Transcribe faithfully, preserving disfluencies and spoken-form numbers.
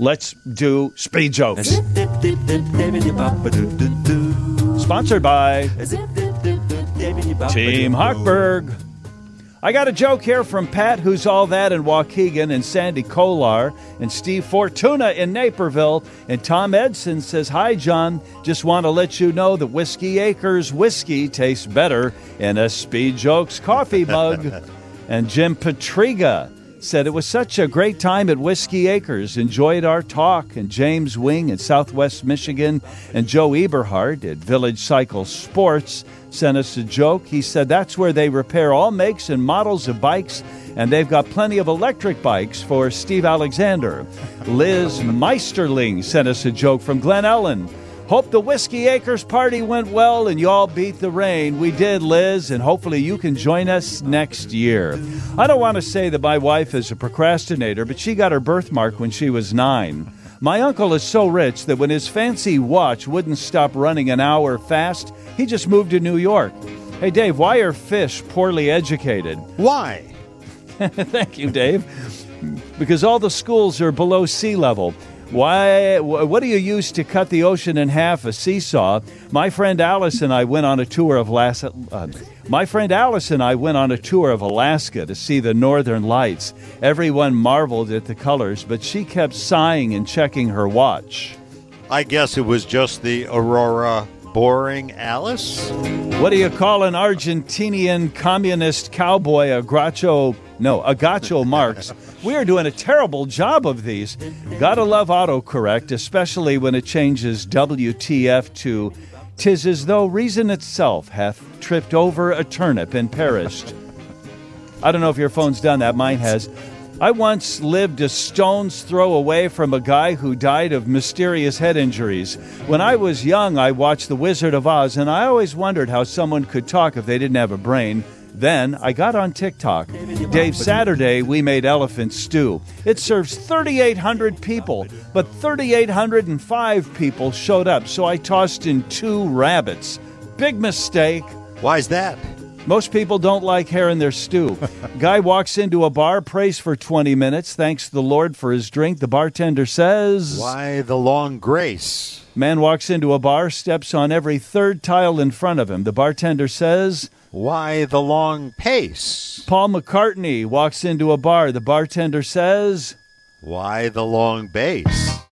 Let's do Speed Jokes. Sponsored by Team Hochberg. I got a joke here from Pat, who's all that in Waukegan, and Sandy Kolar, and Steve Fortuna in Naperville, and Tom Edson says, "Hi, John. Just want to let you know that Whiskey Acres whiskey tastes better in a Speed Jokes coffee mug." And Jim Patriga said, "It was such a great time at Whiskey Acres. Enjoyed our talk." And James Wing in Southwest Michigan and Joe Eberhard at Village Cycle Sports sent us a joke. He said that's where they repair all makes and models of bikes, and they've got plenty of electric bikes for Steve Alexander. Liz Meisterling sent us a joke from Glen Ellen. "Hope the Whiskey Acres party went well and you all beat the rain." We did, Liz, and hopefully you can join us next year. I don't want to say that my wife is a procrastinator, but she got her birthmark when she was nine. My uncle is so rich that when his fancy watch wouldn't stop running an hour fast, he just moved to New York. Hey, Dave, why are fish poorly educated? Why? Thank you, Dave. Because all the schools are below sea level. Why? What do you use to cut the ocean in half? A seesaw. My friend Alice and I went on a tour of Alaska. Uh, my friend Alice and I went on a tour of Alaska to see the northern lights. Everyone marveled at the colors, but she kept sighing and checking her watch. I guess it was just the aurora boring, Alice. What do you call an Argentinian communist cowboy? A Groucho? No, a Groucho Marx. We are doing a terrible job of these. Gotta love autocorrect, especially when it changes W T F to "'Tis as though reason itself hath tripped over a turnip and perished." I don't know if your phone's done that. Mine has. I once lived a stone's throw away from a guy who died of mysterious head injuries. When I was young, I watched The Wizard of Oz, and I always wondered how someone could talk if they didn't have a brain. Then I got on TikTok. Dave, Saturday we made elephant stew. It serves thirty-eight hundred people, but three thousand eight hundred five people showed up, so I tossed in two rabbits. Big mistake. Why's that? Most people don't like hair in their stew. Guy walks into a bar, prays for twenty minutes, thanks the Lord for his drink. The bartender says, "Why the long grace?" Man walks into a bar, steps on every third tile in front of him. The bartender says, "Why the long pace?" Paul McCartney walks into a bar. The bartender says, "Why the long bass?"